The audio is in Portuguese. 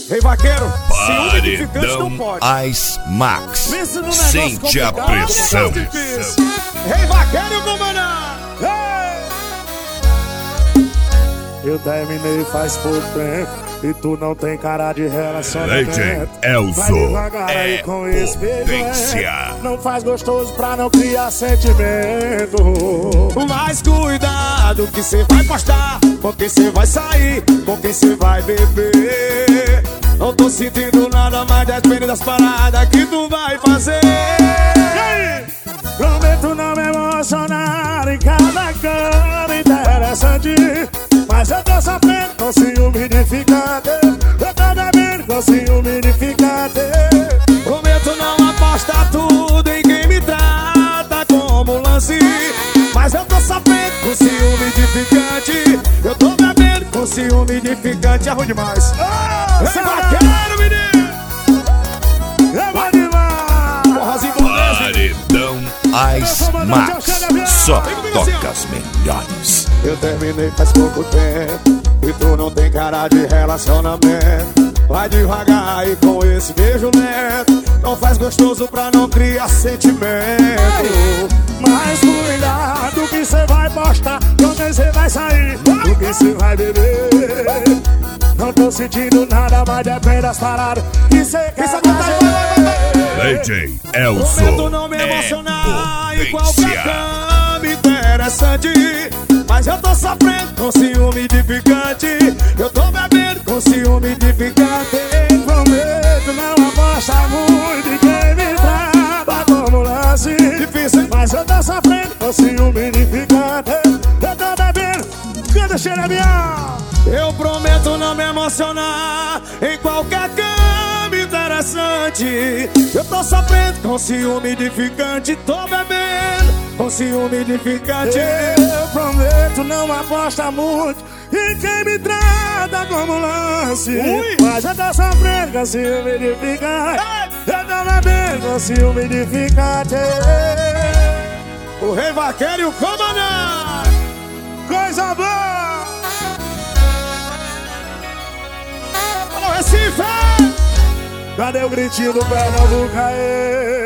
Rei Vaqueiro, se umidificante não pode. Ice Max, sente a pressão. Rei Vaqueiro e o comandante. Eu terminei faz pouco tempo e tu não tem cara de relacionamento. DJ Elzo é potência. Não faz gostoso pra não criar sentimento. Mas cuidado que cê vai postar, com quem cê vai sair, com quem cê vai beber. Não tô sentindo nada, mas depende das paradas que tu vai fazer. Prometo não me emocionar em cada cama interessante, mas eu tô sofrendo com ciúme umidificante. Eu tô bebendo com ciúme umidificante. Prometo não apostar tudo em quem me trata como lance, mas eu tô sofrendo com ciúme umidificante. Eu tô bebendo com ciúme umidificante. É ruim demais. Rei Vaqueiro, menino. É bom demais. Porrazinho do Paredão Ice Max, só toca as melhores. Eu terminei faz pouco tempo e tu não tem cara de relacionamento. Vai devagar aí com esse beijo lento. Não faz gostoso pra não criar sentimento. Mas cuidado que cê vai postar, com quem cê vai sair, com quem cê vai beber. Não tô sentindo nada, mas depende das paradas que cê quer fazer. DJ Elzo Prometo não me emocionar em qualquer cama interessante, mas eu tô sofrendo com ciúme umidificante. Eu tô bebendo com ciúme umidificante. Prometo não apostar muito em quem me trata como lance, Difícil, mas eu tô sofrendo com ciúme umidificante. Eu tô bebendo, canta xerebião. eu prometo não me emocionar em qualquer cama interessante. Eu tô sofrendo com ciúme umidificante. Tô bebendo com ciúme umidificante. Eu prometo não apostar muito em quem me trata como lance, mas eu tô sofrendo com ciúme umidificante. Eu tô bebendo com ciúme umidificante. O Rei Vaqueiro e o comandante. Coisa boa! Alô, Recife! Cadê o gritinho do Pernambuco aí?